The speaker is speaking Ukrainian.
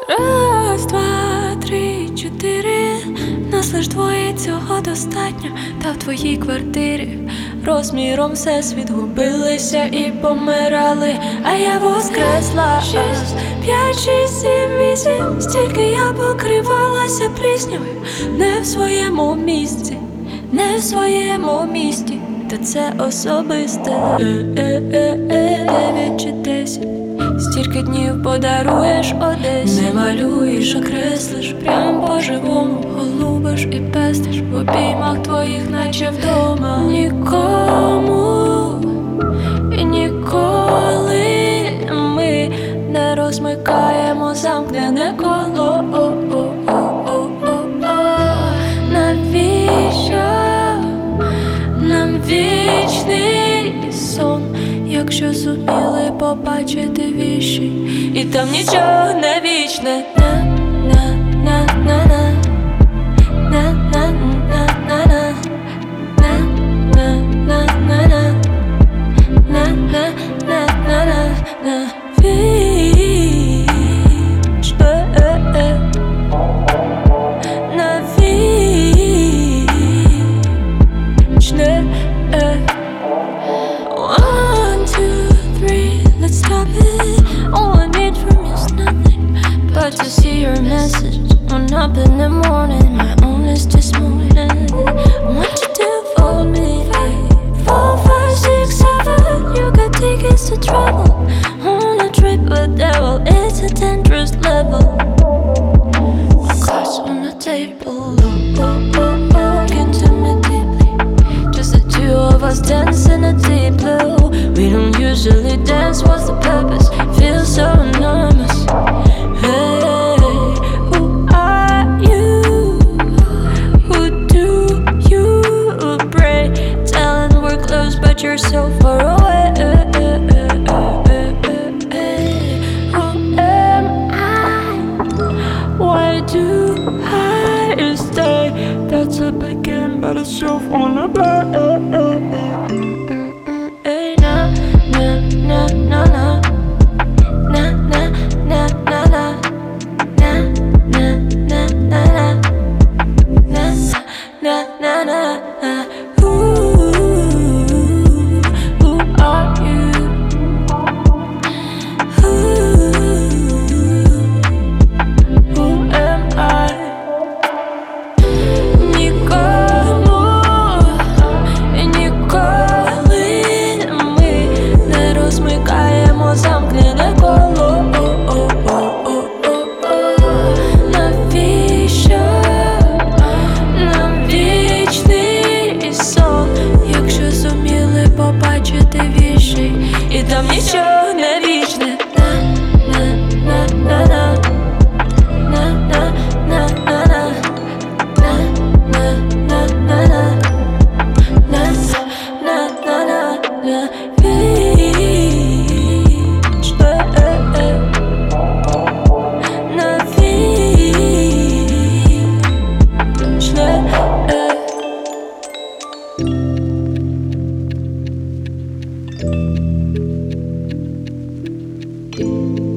Раз, два, три, чотири. Нас лиш двоє, цього достатньо. Та в твоїй квартирі розміром всесвіт губилися і помирали, а я воскресла. 6, 5, 6, 7, 8. Стільки я покривалася пліснявою. Не в своєму місці, не в своєму місті. Та це особисте. 9 чи 10. Стільки днів подаруєш Одесі. Не малюєш, а креслиш прям по-живому. Голубиш і пестиш в обіймах твоїх, наче вдома. Нікому і ніколи ми не розмикаємо замкнене коло. Навіщо нам вічний сон, якщо зуміли побачити віші, і там нічого не вічне. На-на-на-на-на, на-на-на-на-на, на-на-на-на-на, на-на-на-на-на. Вічне, навічне. 1, 2, 3, let's stop it. All I need from you is nothing but to see your message when up in the morning. My own is this morning. I want you to fold me. 4, 5, 6, 7. You got tickets to travel on a trip with devil. It's a dangerous level. Cards on the table. Look into me deeply. Just the two of us dancing a deep blue. We don't usually dance, what's the purpose? Feels so enormous. Hey, who are you? Who do you pray? Telling we're close but you're so far away. Who am I? Why do I stay? That's a big game but it's so on a play. Замкнене коло. Навіщо нам вічний сон, якщо зуміли побачити віші, і там нічого не вічне. На-на-на-на-на, на-на-на-на-на, на-на-на-на-на, на-на-на-на. Thank you.